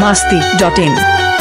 biharmasti.in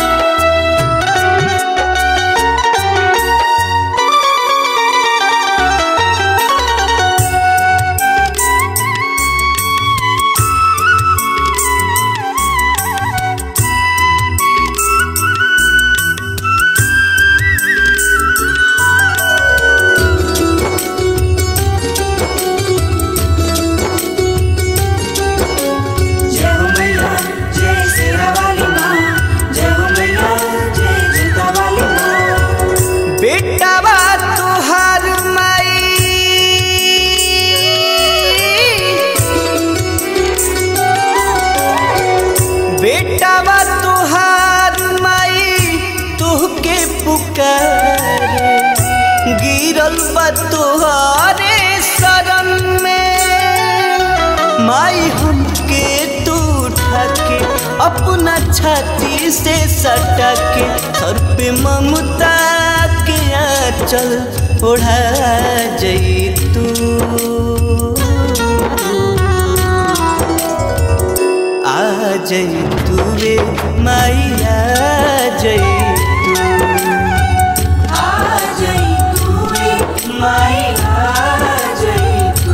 बेटावा तुहार माई तुहके पुकारे गिरल बा तुहारे शरण में माई हमके तू उठा के अपना छाती से सटा के सर पे ममता के आंचल ओढ़ा जई तू जय तू रे माइया जय तू आ जय तू रे माइया जय तू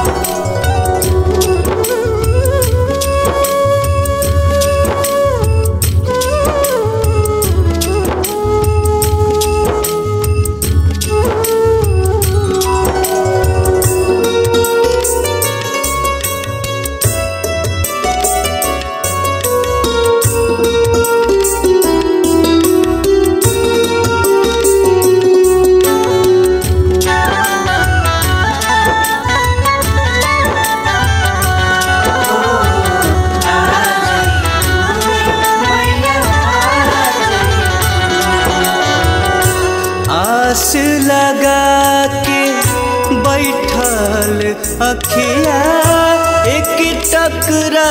आस लगा के बैठल अखिया एक टकरा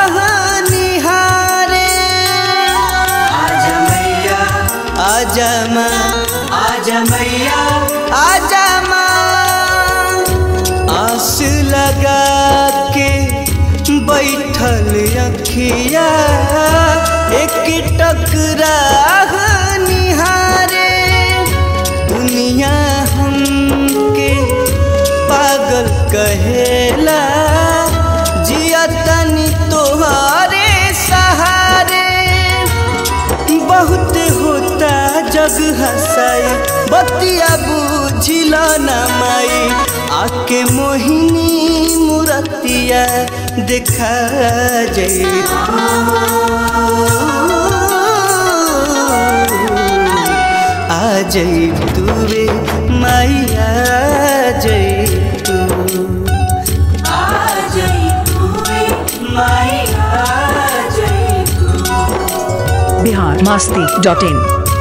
निहारे आजा मैया आजा माँ आजा मैया आजा माँ आस लगा के बैठल अखिया एक टकरा निहारे दुनिया हमके पागल कहेला जिया तनी तोहारे सहारे बहुत होता जग हंसाई बतिया बुझिला ना माई आके मोहिनी मूरतिया देखा जई जय तू रे माइया जय तू आ जय तू रे माइया जय तू biharmasti.in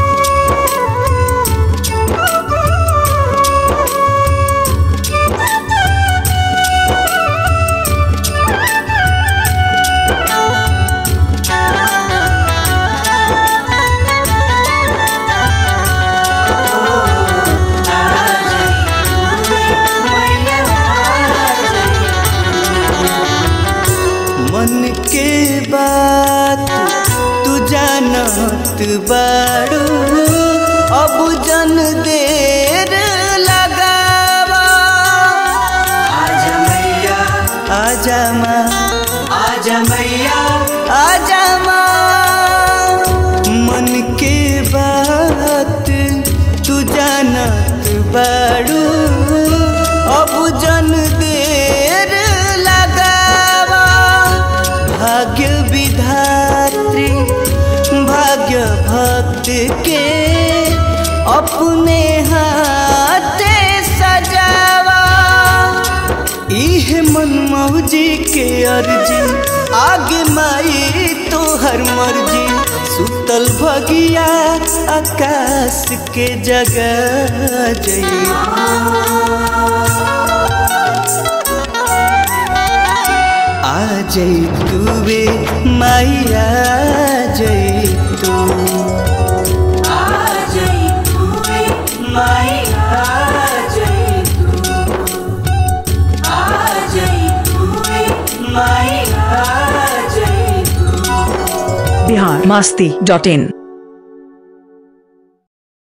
मन के बात तू जानत बाड़ू अब जन देर लगावा आजा मैया आजा माँ आजा मैया आजा माँ मन के बात तू जानत बाड़ू अब जन देर भाग्य विधात्री भाग्य भक्त के अपने हाथे सजावा इह मन मौजी के अर्जी आगे माई तो हर मर्जी सुतल भगिया आकाश के जगह जई आ जय तू रे माइया जय तू आ जय तू रे माइया जय तू आ जय तू रे माइया जय तू biharmasti.in